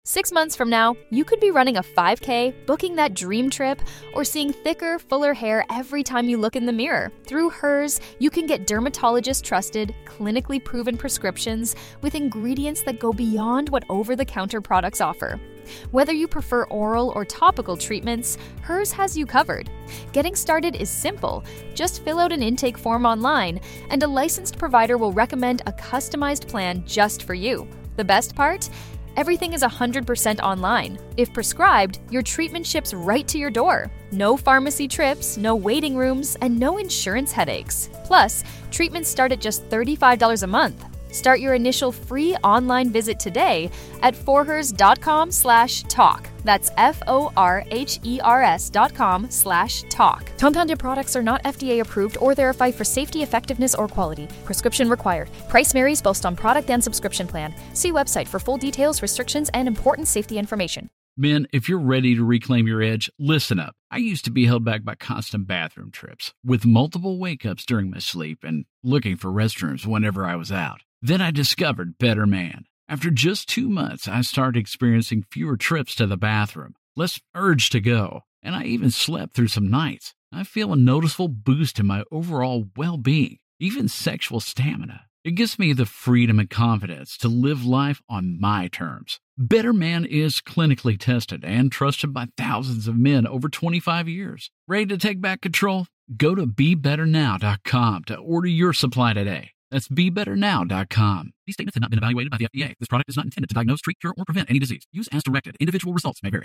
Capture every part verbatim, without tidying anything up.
Six months from now, you could be running a five K, booking that dream trip, or seeing thicker, fuller hair every time you look in the mirror. Through Hers, you can get dermatologist-trusted, clinically proven prescriptions with ingredients that go beyond what over-the-counter products offer. Whether you prefer oral or topical treatments, Hers has you covered. Getting started is simple. Just fill out an intake form online, and a licensed provider will recommend a customized plan just for you. The best part? Everything is one hundred percent online. If prescribed, your treatment ships right to your door. No pharmacy trips, no waiting rooms, and no insurance headaches. Plus, treatments start at just thirty-five dollars a month. Start your initial free online visit today at forhers.com slash talk. That's F-O-R-H-E-R-S dot com slash talk. Compounded products are not F D A approved or verified for safety, effectiveness, or quality. Prescription required. Price varies based on product and subscription plan. See website for full details, restrictions, and important safety information. Men, if you're ready to reclaim your edge, listen up. I used to be held back by constant bathroom trips, with multiple wake-ups during my sleep and looking for restrooms whenever I was out. Then I discovered Better Man. After just two months, I started experiencing fewer trips to the bathroom, less urge to go, and I even slept through some nights. I feel a noticeable boost in my overall well-being, even sexual stamina. It gives me the freedom and confidence to live life on my terms. Better Man is clinically tested and trusted by thousands of men over twenty-five years. Ready to take back control? Go to be better now dot com to order your supply today. That's be better now dot com. These statements have not been evaluated by the F D A. This product is not intended to diagnose, treat, cure, or prevent any disease. Use as directed. Individual results may vary.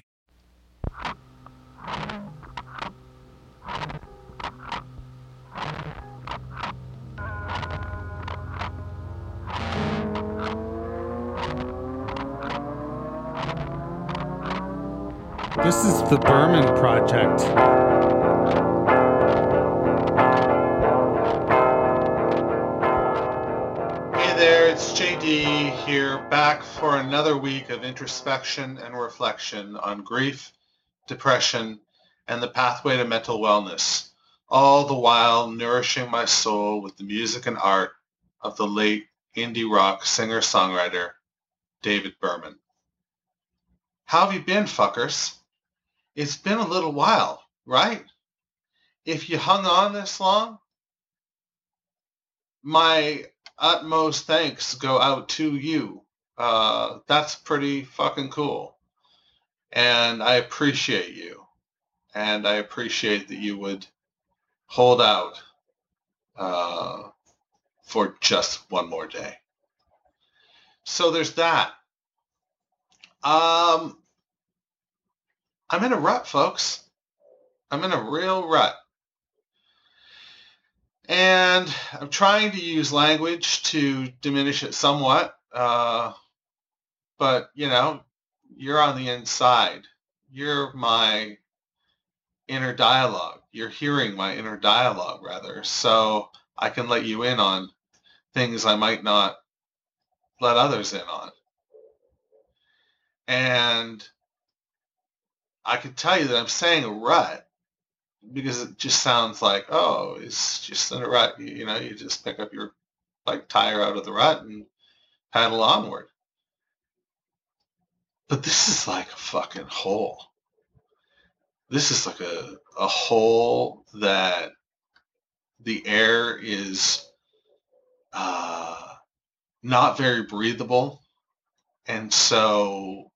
This is the Berman Project. It's J D here, back for another week of introspection and reflection on grief, depression, and the pathway to mental wellness, all the while nourishing my soul with the music and art of the late indie rock singer-songwriter David Berman. How have you been, fuckers? It's been a little while, right? If you hung on this long, my utmost thanks go out to you. Uh, that's pretty fucking cool. And I appreciate you. And I appreciate that you would hold out uh, for just one more day. So there's that. Um, I'm in a rut, folks. I'm in a real rut. And I'm trying to use language to diminish it somewhat. Uh, but, you know, you're on the inside. You're my inner dialogue. You're hearing my inner dialogue, rather. So I can let you in on things I might not let others in on. And I can tell you that I'm saying a rut, because it just sounds like, oh, it's just in a rut. You, you know, you just pick up your bike tire out of the rut and paddle onward. But this is like a fucking hole. This is like a, a hole that the air is uh, not very breathable. And so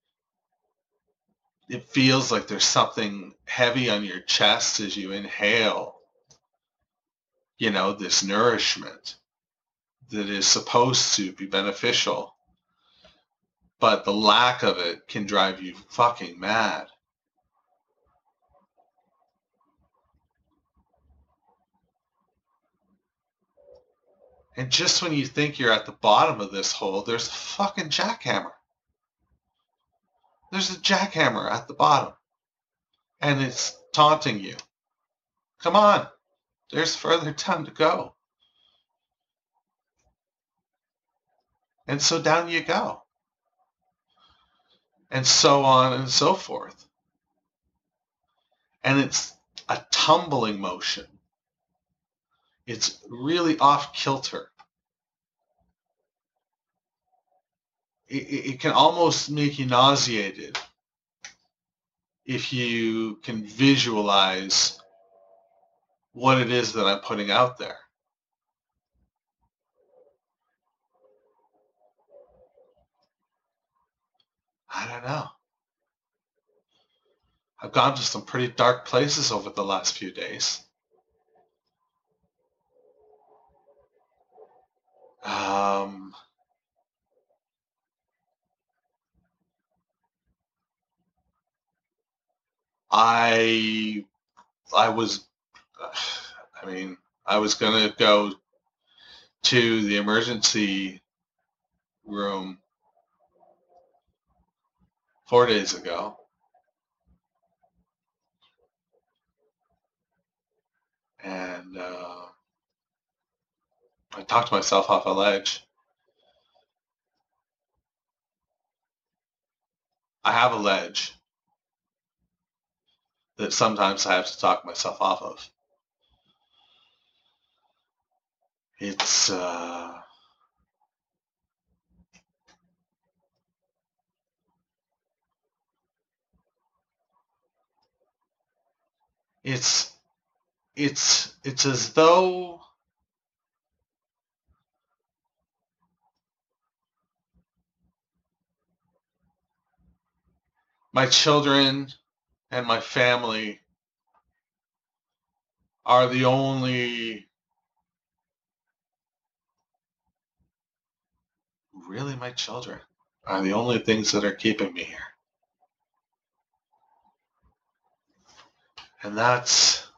it feels like there's something heavy on your chest as you inhale, you know, this nourishment that is supposed to be beneficial, but the lack of it can drive you fucking mad. And just when you think you're at the bottom of this hole, there's a fucking jackhammer. There's a jackhammer at the bottom. And it's taunting you. Come on. There's further down to go. And so down you go. And so on and so forth. And it's a tumbling motion. It's really off kilter. it, it can almost make you nauseated if you can visualize what it is that I'm putting out there. I don't know. I've gone to some pretty dark places over the last few days. Um, I, I was, I mean, I was going to go to the emergency room four days ago. And uh, I talked myself off a ledge. I have a ledge that sometimes I have to talk myself off of. It's uh, it's it's it's as though my children and my family are the only, really my children are the only things that are keeping me here. And that's,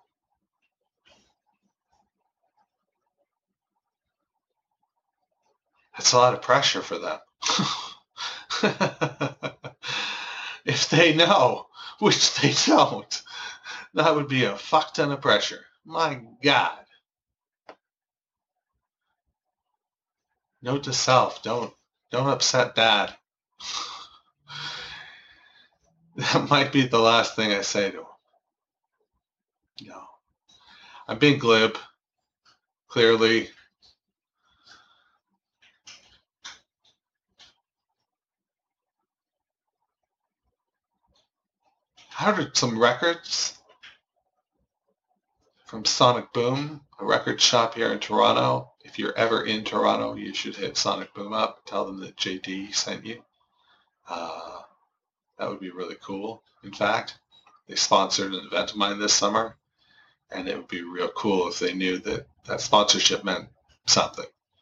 that's a lot of pressure for them. If they know, which they don't, that would be a fuck ton of pressure. My God. Note to self, don't don't upset Dad. That might be the last thing I say to him. No. I'm being glib, clearly. I ordered some records from Sonic Boom, a record shop here in Toronto. If you're ever in Toronto, you should hit Sonic Boom up. Tell them that J D sent you. Uh, that would be really cool. In fact, they sponsored an event of mine this summer, and it would be real cool if they knew that that sponsorship meant something.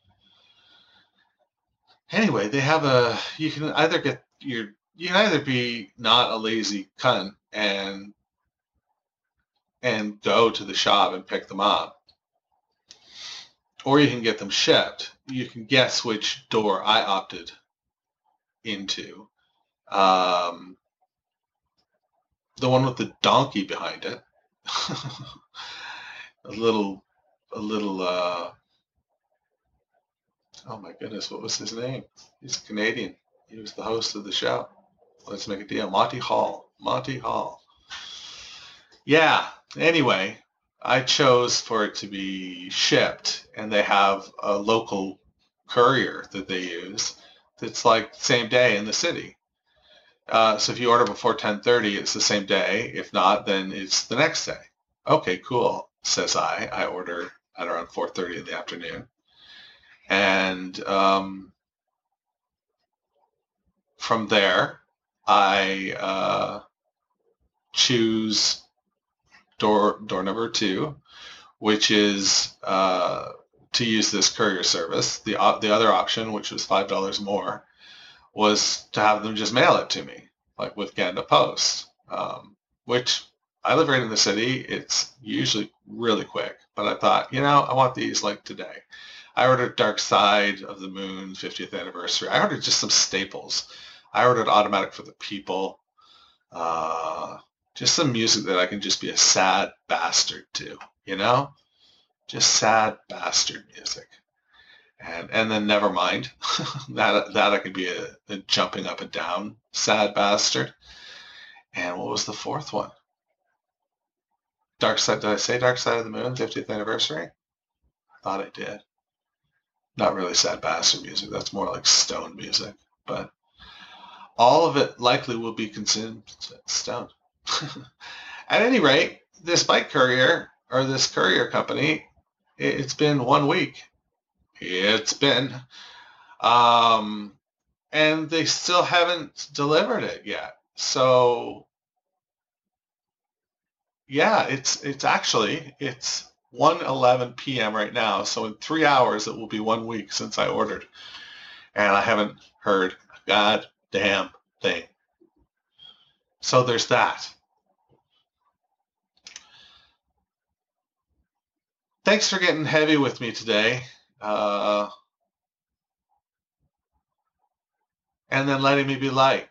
Anyway, they have a, you can either get your, you can either be not a lazy cunt and and go to the shop and pick them up, or you can get them shipped. You can guess which door I opted into. Um, the one with the donkey behind it. a little, a little, uh, oh my goodness, what was his name? He's Canadian. He was the host of the show. Let's Make a Deal. Monty Hall. Monty Hall. Yeah. Anyway, I chose for it to be shipped, and they have a local courier that they use that's like same day in the city. Uh, so if you order before ten thirty, it's the same day. If not, then it's the next day. Okay, cool, says I. I order at around four thirty in the afternoon. And um, from there, I uh, choose door door number two, which is uh, to use this courier service. The uh, the other option, which was five dollars more, was to have them just mail it to me, like with Canada Post, um, which I live right in the city. It's usually really quick, but I thought, you know, I want these like today. I ordered Dark Side of the Moon fiftieth anniversary. I ordered just some staples. I ordered Automatic for the People. Uh, just some music that I can just be a sad bastard to, you know? Just sad bastard music. And and then Nevermind. that that I could be a, a jumping up and down sad bastard. And what was the fourth one? Dark Side, did I say Dark Side of the Moon, fiftieth anniversary? I thought I did. Not really sad bastard music. That's more like stone music. but all of it likely will be consumed stone. At any rate, this bike courier, or this courier company, it's been one week. It's been. Um, and they still haven't delivered it yet. So, yeah, it's it's actually, it's one eleven p.m. right now. So in three hours, it will be one week since I ordered. And I haven't heard a goddamn thing. So there's that. Thanks for getting heavy with me today. Uh, and then letting me be light.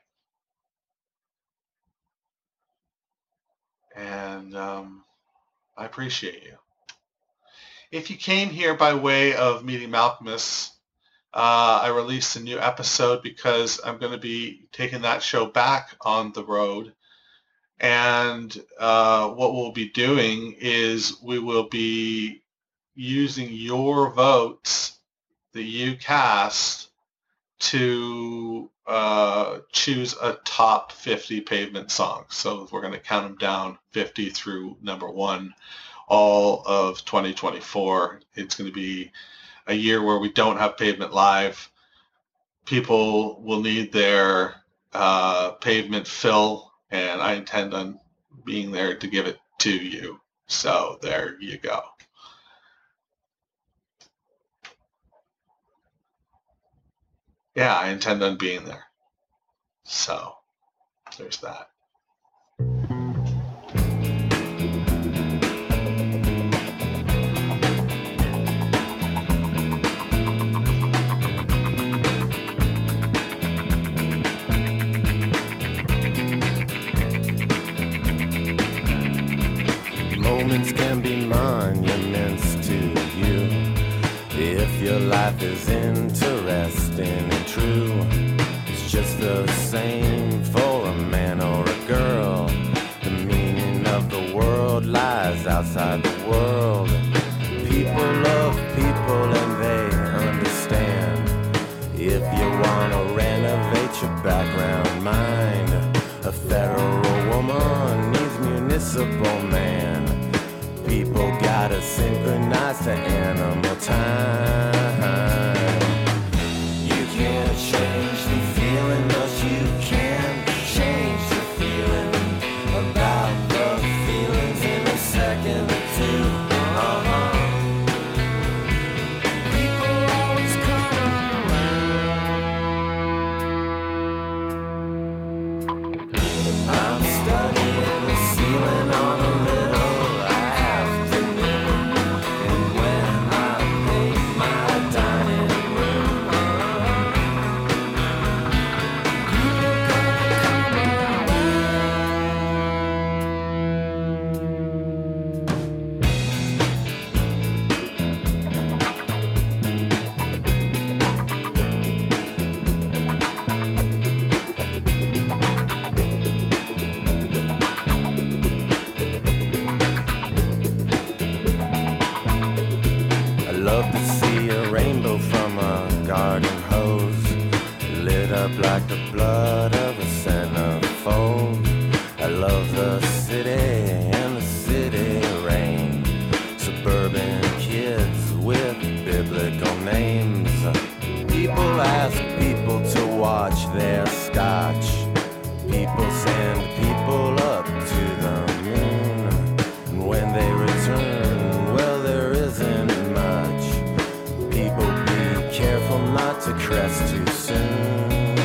And um, I appreciate you. If you came here by way of Meeting Malcolmus, uh, I released a new episode because I'm going to be taking that show back on the road. And uh, what we'll be doing is we will be using your votes that you cast to uh, choose a top fifty pavement songs. So we're going to count them down fifty through number one, all of twenty twenty-four. It's going to be a year where we don't have Pavement Live. People will need their uh, pavement fill, and I intend on being there to give it to you. So there you go. Yeah, I intend on being there. So there's that. Moments can be monuments to you if your life is interesting and true. It's just the same for a man or a girl. The meaning of the world lies outside the world. People love people and they understand. If you want to renovate your background mind, a federal woman needs municipal man. People gotta synchronize to animal time. You can't change the feeling, but you can change the feeling about the feelings in a second or two. Uh-huh. People always come around. I'm studying the ceiling on a little like the blood of a centerfold. I love the city and the city rain. Suburban kids with biblical names. People ask people to watch their scotch. People send people up to the moon. And when they return, well, there isn't much. People be careful not to crest too soon.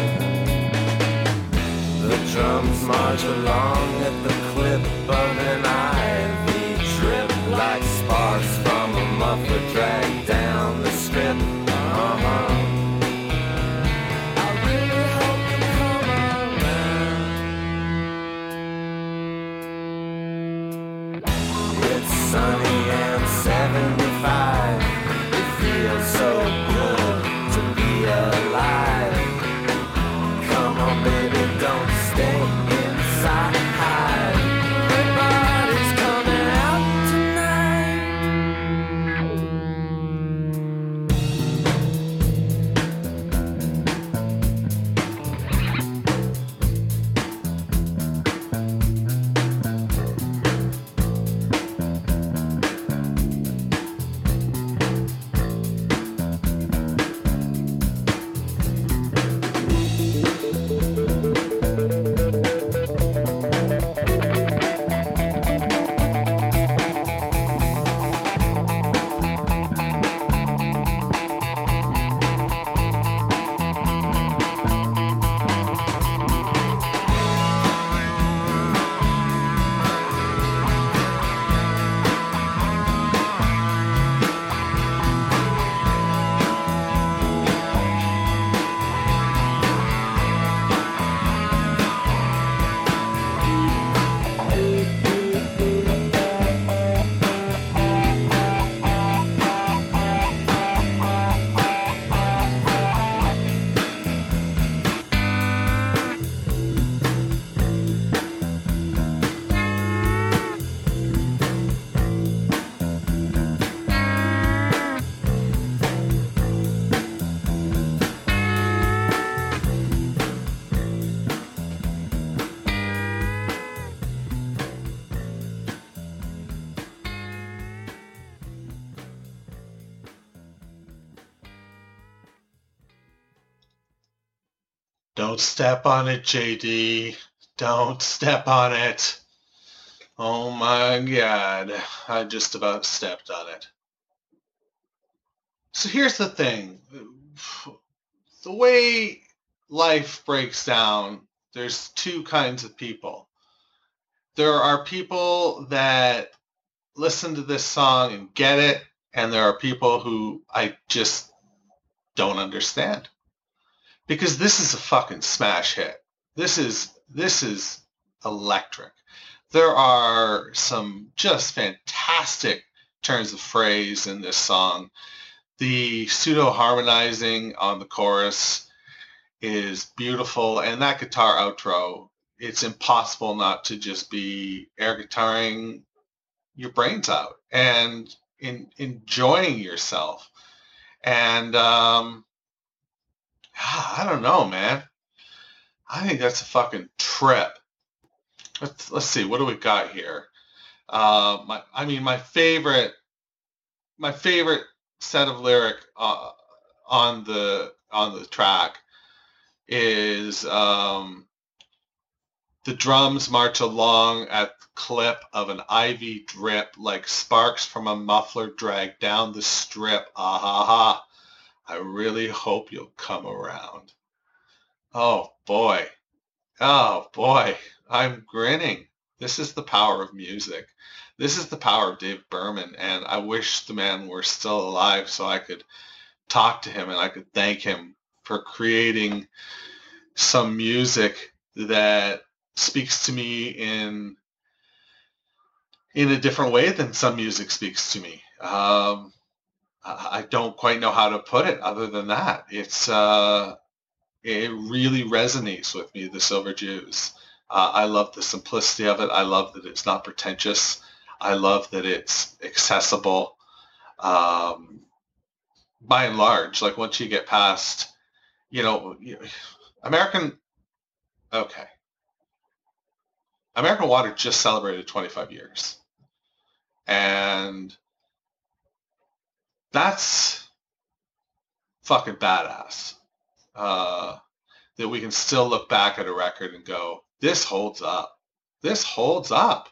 The drums march along at the clip of an ivy trip, like sparks from a muffler dragged down the strip. Uh-huh. I really hope you come around. It's sunny and seventy-five. It feels so good to be alive. Come on, baby, don't stay inside. Everybody Don't step on it, J D. Don't step on it. Oh my God. I just about stepped on it. So here's the thing. The way life breaks down, there's two kinds of people. There are people that listen to this song and get it, and there are people who I just don't understand. Because this is a fucking smash hit. This is this is electric. There are some just fantastic turns of phrase in this song. The pseudo-harmonizing on the chorus is beautiful, and that guitar outro, it's impossible not to just be air guitaring your brains out and in, enjoying yourself. And um, I don't know, man. I think that's a fucking trip. Let's, let's see, what do we got here? Uh, my, I mean, my favorite, my favorite set of lyric uh, on the on the track is um, the drums march along at the clip of an ivy drip like sparks from a muffler drag down the strip. Ah ha ha. I really hope you'll come around. Oh boy. Oh boy. I'm grinning. This is the power of music. This is the power of Dave Berman, and I wish the man were still alive so I could talk to him and I could thank him for creating some music that speaks to me in in a different way than some music speaks to me. Um, I don't quite know how to put it other than that. It's uh, it really resonates with me, the Silver Jews. Uh, I love the simplicity of it. I love that it's not pretentious. I love that it's accessible. Um, by and large, like once you get past, you know, American, okay. American Water just celebrated twenty-five years. And that's fucking badass. Uh, that we can still look back at a record and go, this holds up. This holds up.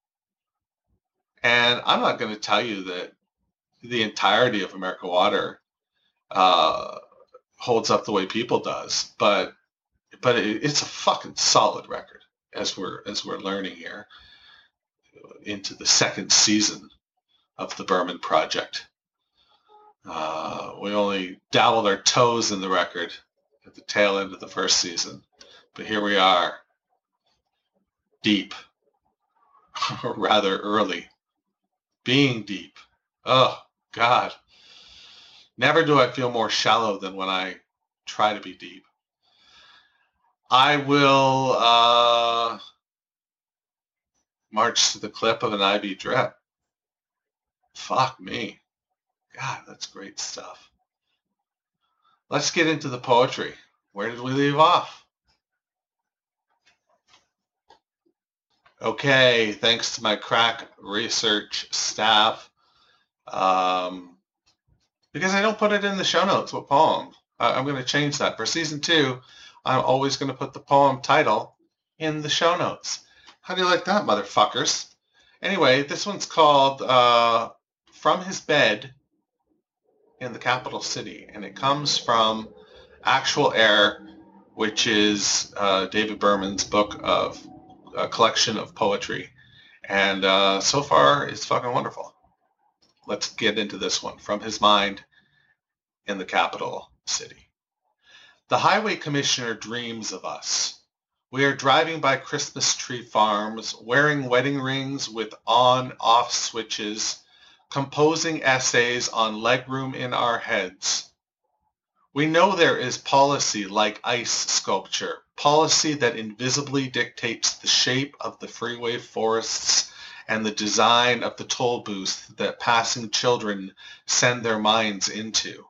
And I'm not going to tell you that the entirety of American Water uh, holds up the way People does, but but it, it's a fucking solid record as we're as we're learning here into the second season of the Berman Project. Uh, we only dabbled our toes in the record at the tail end of the first season, but here we are, deep, or rather early. Being deep. Oh, God. Never do I feel more shallow than when I try to be deep. I will uh, march to the clip of an I V drip. Fuck me. God, that's great stuff. Let's get into the poetry. Where did we leave off? Okay, thanks to my crack research staff, um, because I don't put it in the show notes, what poem. I, I'm going to change that. For season two, I'm always going to put the poem title in the show notes. How do you like that, motherfuckers? Anyway, this one's called uh, From His Bed in the Capital City, and it comes from Actual Air, which is uh, David Berman's book of a collection of poetry, and uh, so far it's fucking wonderful. Let's get into this one. From his mind in the capital city. The highway commissioner dreams of us. We are driving by Christmas tree farms, wearing wedding rings with on-off switches, composing essays on legroom in our heads. We know there is policy like ice sculpture, policy that invisibly dictates the shape of the freeway forests and the design of the toll booth that passing children send their minds into.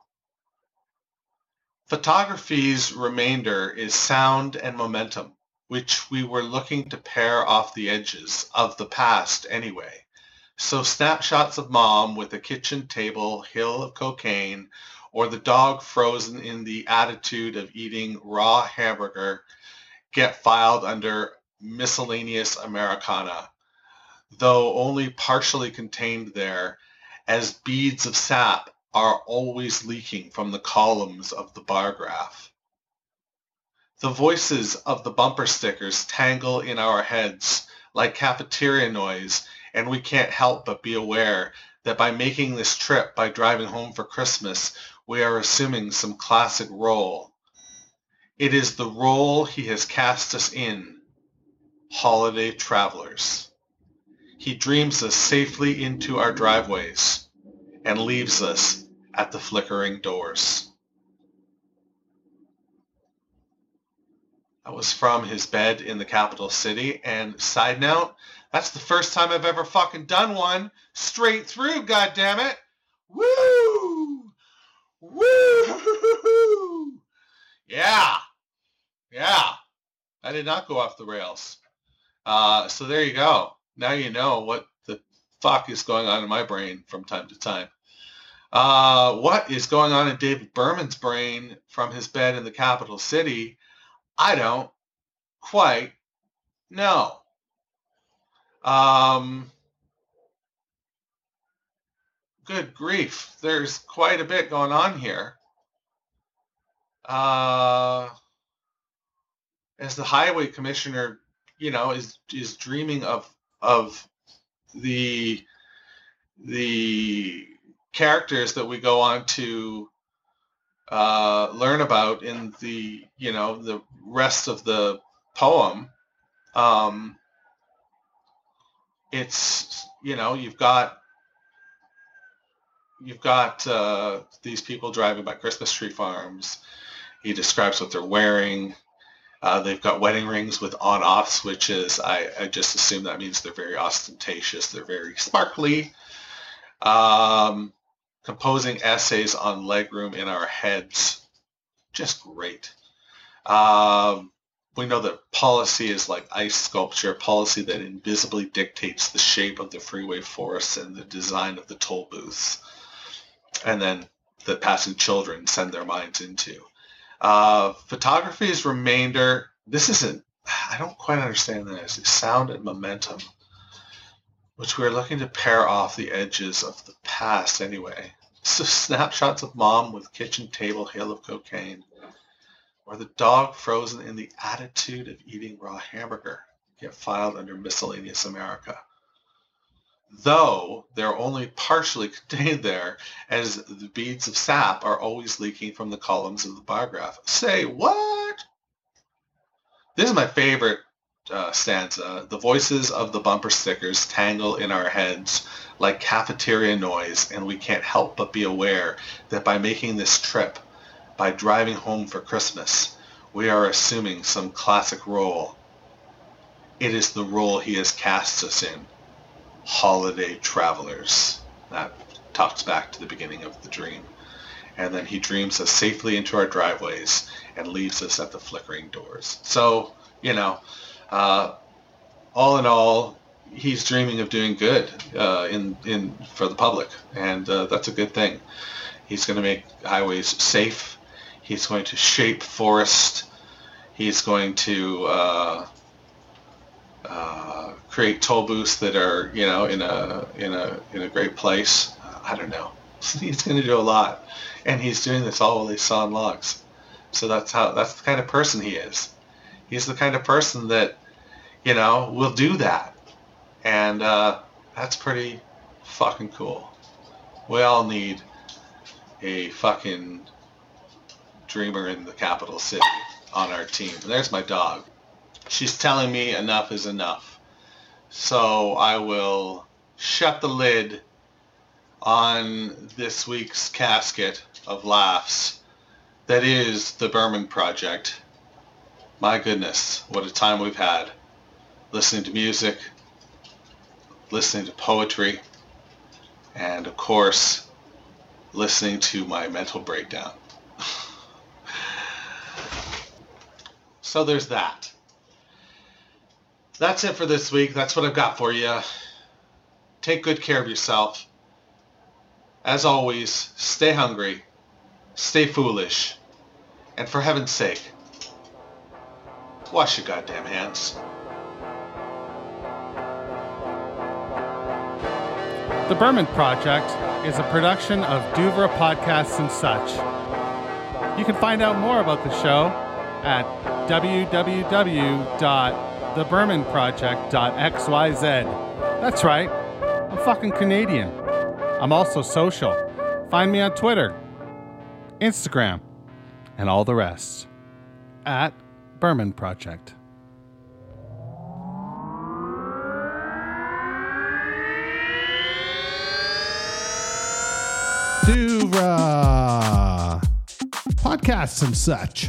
Photography's remainder is sound and momentum, which we were looking to pare off the edges of the past anyway. So snapshots of mom with a kitchen table hill of cocaine, or the dog frozen in the attitude of eating raw hamburger get filed under miscellaneous Americana, though only partially contained there, as beads of sap are always leaking from the columns of the bar graph. The voices of the bumper stickers tangle in our heads like cafeteria noise, and we can't help but be aware that by making this trip, by driving home for Christmas, we are assuming some classic role. It is the role he has cast us in, holiday travelers. He dreams us safely into our driveways and leaves us at the flickering doors. That was from his bed in the capital city. And side note, that's the first time I've ever fucking done one straight through, goddammit. Woo! Woo! Yeah. Yeah. I did not go off the rails. Uh, so there you go. Now you know what the fuck is going on in my brain from time to time. Uh, what is going on in David Berman's brain from his bed in the capital city? I don't quite know. Um, good grief. There's quite a bit going on here. Uh, as the highway commissioner, you know, is is dreaming of of the the characters that we go on to uh, learn about in the, you know, the rest of the poem. Um, it's, you know, you've got you've got uh, these people driving by Christmas tree farms. He describes what they're wearing. Uh, they've got wedding rings with on-off switches. I, I just assume that means they're very ostentatious. They're very sparkly. Um, composing essays on legroom in our heads. Just great. Um, we know that policy is like ice sculpture, policy that invisibly dictates the shape of the freeway forests and the design of the toll booths, and then that passing children send their minds into. Uh, photography's remainder, this isn't, I don't quite understand this, it's sound and momentum, which we're looking to pair off the edges of the past anyway. So snapshots of mom with kitchen table hail of cocaine, or the dog frozen in the attitude of eating raw hamburger get filed under miscellaneous America. Though they're only partially contained there, as the beads of sap are always leaking from the columns of the bar graph. Say what? This is my favorite uh, stanza. The voices of the bumper stickers tangle in our heads like cafeteria noise, and we can't help but be aware that by making this trip, by driving home for Christmas, we are assuming some classic role. It is the role he has cast us in. Holiday travelers. That talks back to the beginning of the dream. And then he dreams us safely into our driveways and leaves us at the flickering doors. So, you know, uh, all in all, he's dreaming of doing good uh, in in for the public, and uh, that's a good thing. He's going to make highways safe. He's going to shape forest. He's going to uh, uh, create toll booths that are, you know, in a in a in a great place. Uh, I don't know. He's going to do a lot, and he's doing this all while he's sawing logs. So that's how that's the kind of person he is. He's the kind of person that, you know, will do that, and uh, that's pretty fucking cool. We all need a fucking dreamer in the capital city on our team. And there's my dog. She's telling me enough is enough. So I will shut the lid on this week's casket of laughs that is the Berman Project. My goodness, what a time we've had. Listening to music, listening to poetry, and of course, listening to my mental breakdown. So there's that. That's it for this week. That's what I've got for you. Take good care of yourself. As always, stay hungry stay foolish, and for heaven's sake, wash your goddamn hands. The Berman Project is a production of Duvra Podcasts and Such. You can find out more about the show at w w w dot the berman project dot x y z. That's right, I'm fucking Canadian. I'm also social. Find me on Twitter, Instagram, and all the rest at Berman Project. Duvra Podcasts and Such.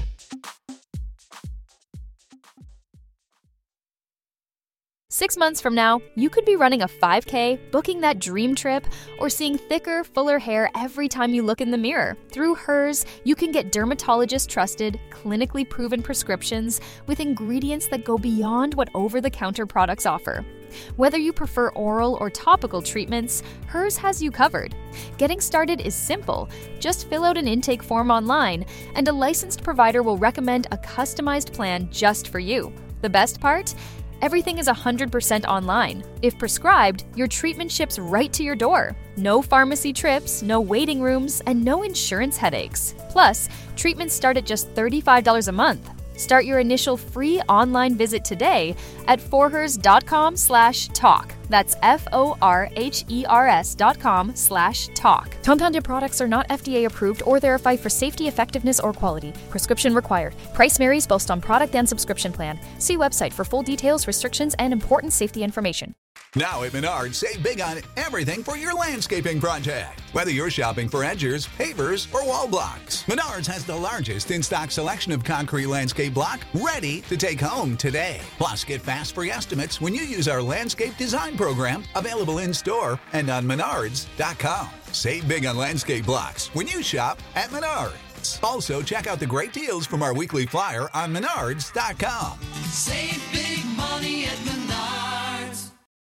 Six months from now, you could be running a five K, booking that dream trip, or seeing thicker, fuller hair every time you look in the mirror. Through Hers, you can get dermatologist-trusted, clinically proven prescriptions with ingredients that go beyond what over-the-counter products offer. Whether you prefer oral or topical treatments, Hers has you covered. Getting started is simple. Just fill out an intake form online, and a licensed provider will recommend a customized plan just for you. The best part? Everything is one hundred percent online. If prescribed, your treatment ships right to your door. No pharmacy trips, no waiting rooms, and no insurance headaches. Plus, treatments start at just thirty-five dollars a month. Start your initial free online visit today at forhers dot com slash talk. That's F O R H E R S dot com slash talk. Compounded products are not F D A approved or verified for safety, effectiveness, or quality. Prescription required. Price varies based on product and subscription plan. See website for full details, restrictions, and important safety information. Now at Menards, save big on everything for your landscaping project. Whether you're shopping for edgers, pavers, or wall blocks, Menards has the largest in-stock selection of concrete landscape block ready to take home today. Plus, get fast free estimates when you use our landscape design program, available in-store and on menards dot com. Save big on landscape blocks when you shop at Menards. Also, check out the great deals from our weekly flyer on menards dot com. Save big money at Menards.